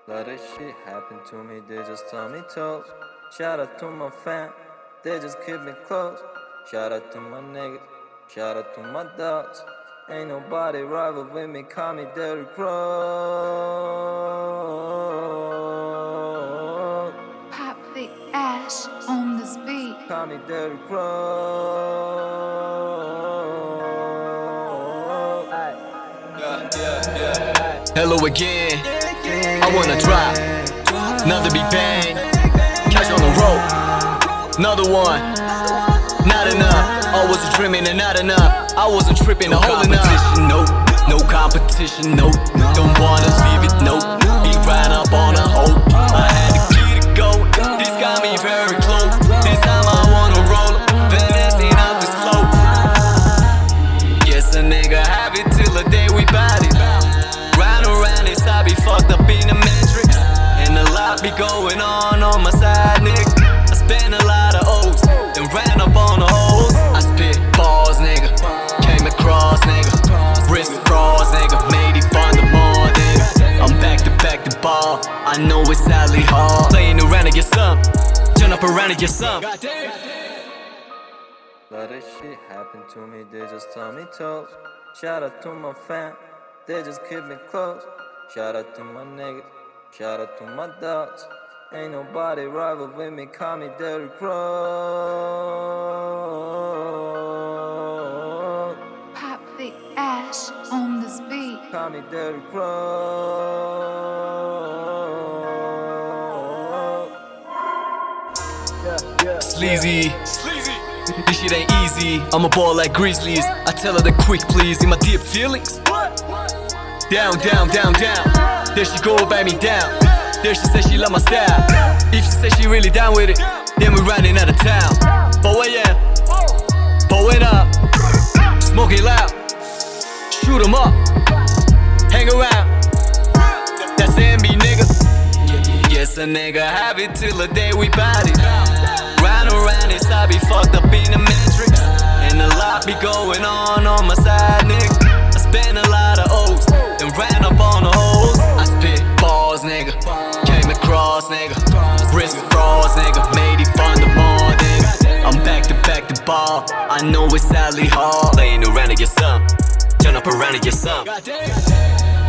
Lot of shit happened to me, they just tell me toes. Shout out to my fam, they just keep me close. Shout out to my niggas, shout out to my dogs. Ain't nobody rival with me, call me Derrick Rose. Pop the ash on this beat. Call me Derrick Rose. Hello again, I wanna drop another big bang, cash on the road, another one, not enough. I wasn't dreaming and not enough. I wasn't tripping and holding up. No competition, no. Don't wanna leave it, no. Be right up on a hoe. I had to get it go. This got me very close. This time I wanna roll up, finessing out this flow. Yes, a nigga have it till the day we body. Round around this, I be fucked up in the matrix, and a lot be going on my side, nigga. I spent a lot of O's, then ran up on the hoes. I spit balls, nigga. Came across, nigga. Wrist cross, nigga. Made it fun the more, nigga. I'm back to ball. I know it's sadly hard. Playing around to get some. Turn up around to get some. Lot of shit happened to me, they just tell me toes. Shout out to my fam, they just keep me close. Shout out to my niggas, shout out to my dogs. Ain't nobody rival with me, call me Derrick Rose. Pop the ash on this beat. Call me Derrick Rose. Sleazy. This shit ain't easy. I'm a ball like Grizzlies. I tell her to quick please in my deep feelings. Down, down, down, down. There she go, bite me down. There she says she love my style. If she says she really down with it, then we riding out of town. 4 AM, blowing up, smoking loud. Shoot 'em up, hang around. That's MB, nigga. Yes, a nigga have it till the day we body. Round around this, I be fucked up in the matrix, and a lot be going on my side, nigga. I spent a lot of O's, then ran up on the hoes. I spit balls, nigga. Came across, nigga. Wrist cross, nigga. Made it fun the more, nigga. I'm back to ball. I know it's sadly hard. Playing around to get some. Turn up around to get some.